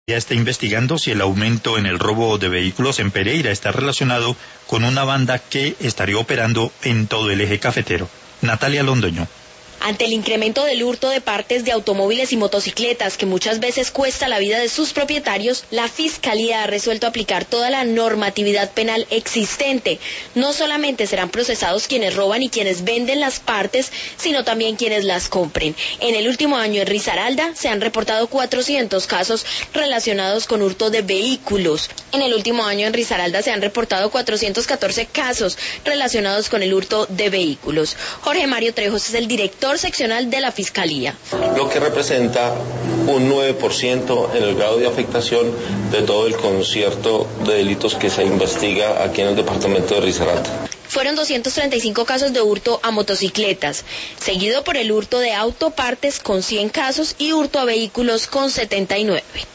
Ya está investigando si el aumento en el robo de vehículos en Pereira está relacionado con una banda que estaría operando en todo el eje cafetero. Natalia Londoño. Ante el incremento del hurto de partes de automóviles y motocicletas que muchas veces cuesta la vida de sus propietarios, la Fiscalía ha resuelto aplicar toda la normatividad penal existente. No solamente serán procesados quienes roban y quienes venden las partes, sino también quienes las compren. En el último año en Risaralda se han reportado 400 casos relacionados con hurto de vehículos. En el último año en Risaralda se han reportado 414 casos relacionados con el hurto de vehículos. Jorge Mario Trejos es el director seccional de la Fiscalía. Lo que representa un 9% en el grado de afectación de todo el concierto de delitos que se investiga aquí en el departamento de Risaralda. Fueron 235 casos de hurto a motocicletas, seguido por el hurto de autopartes con 100 casos y hurto a vehículos con 79.